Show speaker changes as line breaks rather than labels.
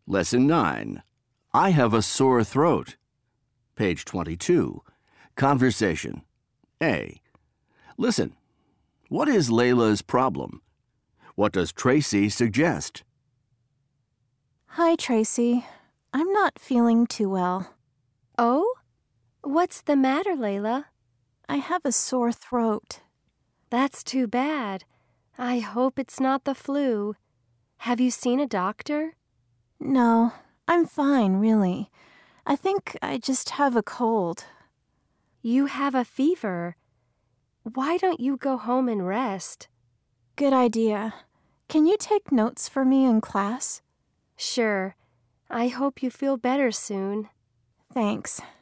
Lesson 9. I have a sore throat. Page 22. Conversation. A. Listen. What is Layla's problem? What does Tracy suggest?
Hi, Tracy. I'm not feeling too well.
Oh? What's the matter, Layla?
I have a sore throat.
That's too bad. I hope it's not the flu. Have you seen a doctor?
No, I'm fine, really. I think I just have a cold.
You have a fever. Why don't you go home and rest?
Good idea. Can you take notes for me in class?
Sure. I hope you feel better soon.
Thanks.